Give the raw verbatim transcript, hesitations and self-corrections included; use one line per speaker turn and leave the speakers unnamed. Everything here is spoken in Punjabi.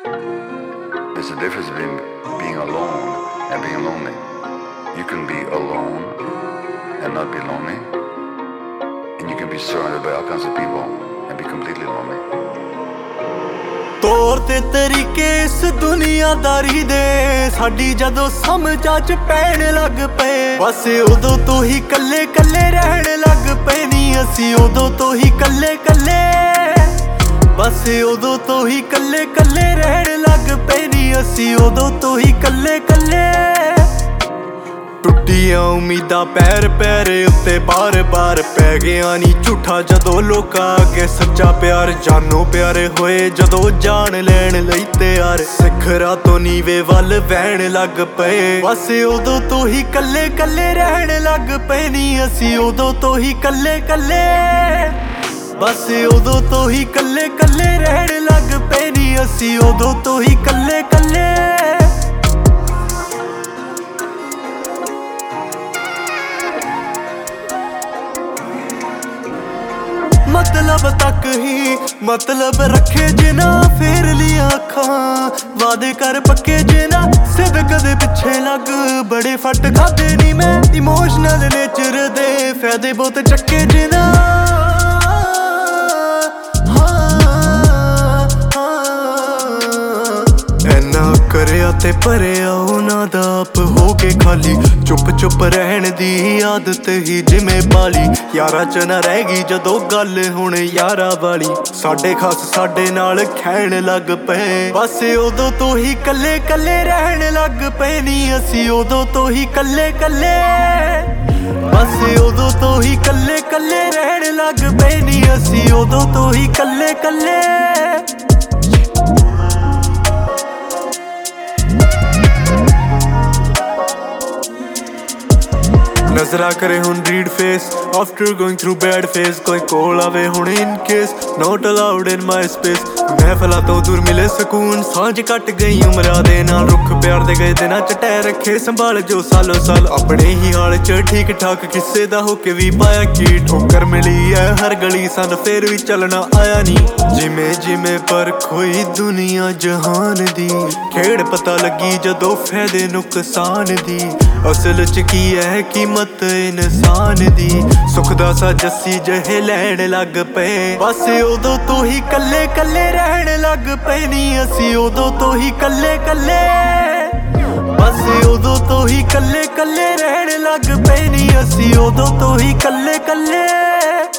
There's a difference between being alone and being lonely. You can be alone and not be lonely, and you can be surrounded by all kinds of people and be completely lonely.
ਤੌਰ ਤੇ ਤਰੀਕੇ ਇਸ ਦੁਨੀਆਦਾਰੀ ਦੇ ਸਾਡੀ ਜਦੋਂ ਸਮਝਾਂ ਚ ਪੈਣ ਲੱਗ ਪਏ, ਬਸ ਉਦੋਂ ਤੋਂ ਹੀ ਕੱਲੇ ਕੱਲੇ ਰਹਿਣ ਲੱਗ ਪਏ ਨੀ ਅਸੀਂ ਉਦੋਂ ਤੋਂ ਹੀ ਕੱਲੇ ਕੱਲੇ ਬਸ ਉਦੋਂ ਤੋਂ ਹੀ ਕੱਲੇ ਕੱਲੇ ਰਹਿਣ ਲੱਗ ਪਏ ਨੀ ਅਸੀਂ ਉਦੋਂ ਤੋਂ ਹੀ ਕੱਲੇ ਕੱਲੇ ਟੁੱਟੀਆਂ ਉਮੀਦਾਂ ਪੈਰ ਪੈਰ ਉੱਤੇ ਬਾਰ ਬਾਰ ਪੈ ਗਿਆ ਨੀ ਝੂਠਾ ਜਦੋਂ ਲੋਕਾਂ ਅੱਗੇ ਸੱਚਾ ਪਿਆਰ ਜਾਨੋਂ ਪਿਆਰੇ ਹੋਏ ਜਦੋਂ ਜਾਣ ਲੈਣ ਲਈ ਤਿਆਰ ਸਿਖਰਾਂ ਤੋਂ ਨੀਵੇਂ ਵੱਲ ਵਹਿਣ ਲੱਗ ਪਏ, ਬਸ ਉਦੋਂ ਤੋਂ ਹੀ ਕੱਲੇ ਕੱਲੇ ਰਹਿਣ ਲੱਗ ਪਏ ਨੀ ਅਸੀਂ ਉਦੋਂ ਤੋਂ ਹੀ ਕੱਲੇ ਕੱਲੇ ਬਸ ਉਦੋਂ ਤੋਂ ਹੀ ਕੱਲੇ ਕੱਲੇ ਰਹਿਣ ਲੱਗ ਪਏ ਨੀ ਅਸੀਂ ਉਦੋਂ ਤੋਂ ਹੀ ਕੱਲੇ ਕੱਲੇ ਮਤਲਬ ਤੱਕ ਹੀ ਮਤਲਬ ਰੱਖੇ ਜਿਨਾ ਫੇਰ ਲਿਆ ਅੱਖਾਂ ਵਾਦੇ ਕਰ ਪੱਕੇ ਜਿਨਾ ਸਿਦਕ ਦੇ ਪਿੱਛੇ ਲੱਗ ਬੜੇ ਫੱਟ ਖਾਦੇ ਨੀ ਮੈਂ ਇਮੋਸ਼ਨਲ ਨੇਚਰ ਦੇ ਫਾਇਦੇ ਬਹੁਤ ਚੱਕੇ ਜਿਨਾ ਕਰਿਆ ਤੇ ਭਰਿਆ ਉਹਨਾਂ ਦਾ ਆਪ ਹੋ ਕੇ ਖਾਲੀ ਚੁੱਪ ਚੁੱਪ ਰਹਿਣ ਦੀ ਆਦਤ ਹੀ ਜਿਵੇਂ ਪਾਲੀ ਯਾਰਾਂ ਚ ਨਾ ਰਹਿ ਗਈ ਜਦੋਂ ਗੱਲ ਹੁਣ ਯਾਰਾਂ ਵਾਲੀ ਸਾਡੇ ਖਾਸ ਸਾਡੇ ਨਾਲ ਖੈਣ ਲੱਗ ਪਏ, ਬਸ ਉਦੋਂ ਤੋਂ ਹੀ ਕੱਲੇ ਕੱਲੇ ਰਹਿਣ ਲੱਗ ਪਏ ਨੀ ਅਸੀਂ ਉਦੋਂ ਤੋਂ ਹੀ ਕੱਲੇ ਕੱਲੇ ਬਸ ਉਦੋਂ ਤੋਂ ਹੀ ਕੱਲੇ ਕੱਲੇ ਰਹਿਣ ਲੱਗ ਪਏ ਨੀ ਅਸੀਂ ਉਦੋਂ ਤੋਂ ਹੀ ਕੱਲੇ ਕੱਲੇ ਨਜ਼ਰਾ ਕਰੇ ਹੁਣ read phase after going through bad phase ਕੋਈ ਕੋਲ ਆਵੇ ਹੁਣ in case not allowed in my space ਮਹਿਫਲਾਂ ਤੋਂ ਦੂਰ ਮਿਲੇ ਸਕੂਨ ਸਾਂਝ ਕੱਟ ਗਈ ਉਮਰਾਂ ਦੇ ਨਾਲ ਰੁੱਖ ਪਿਆਰ ਦੇ ਗਏ ਦਿਨਾਂ ਚ ਟਹਿ ਰੱਖੇ ਸੰਭਾਲ ਜੋ ਸਾਲੋ ਸਾਲ ਆਪਣੇ ਹੀ ਹਾਲ ਚ ਠੀਕ ਠਾਕ ਕਿਸੇ ਦਾ ਹੋ ਕੇ ਵੀ ਪਾਇਆ ਕੀ ਠੋਕਰ ਮਿਲੀ ਐ ਹਰ ਗਲੀ ਸਨ ਫੇਰ ਵੀ ਚੱਲਣਾ ਆਇਆ ਨੀ ਜਿਵੇਂ ਜਿਵੇਂ ਪਰਖ ਹੋਈ ਦੁਨੀਆ ਜਹਾਨ ਦੀ ਖੇਡ ਪਤਾ ਲੱਗੀ ਜਦੋਂ ਫਾਇਦੇ ਨੁਕਸਾਨ ਦੀ ਅਸਲ ਚ ਕੀ ਐ ਕੀਮਤ ਇਨਸਾਨ ਦੀ ਸੁੱਖ ਦਾ ਸਾ ਜੱਸੀ ਜਿਹੇ ਲੈਣ ਲੱਗ ਪਏ, ਬਸ ਉਦੋਂ ਤੋਂ ਹੀ ਕੱਲੇ ਕੱਲੇ ਰਹਿਣ ਲੱਗ ਪਏ ਨੀ ਅਸੀਂ ਉਦੋਂ ਤੋਂ ਹੀ ਕੱਲੇ ਕੱਲੇ ਬਸ ਉਦੋਂ ਤੋਂ ਹੀ ਕੱਲੇ ਕੱਲੇ ਰਹਿਣ ਲੱਗ ਪਏ ਨੀ ਅਸੀਂ ਉਦੋਂ ਤੋਂ ਹੀ ਕੱਲੇ ਕੱਲੇ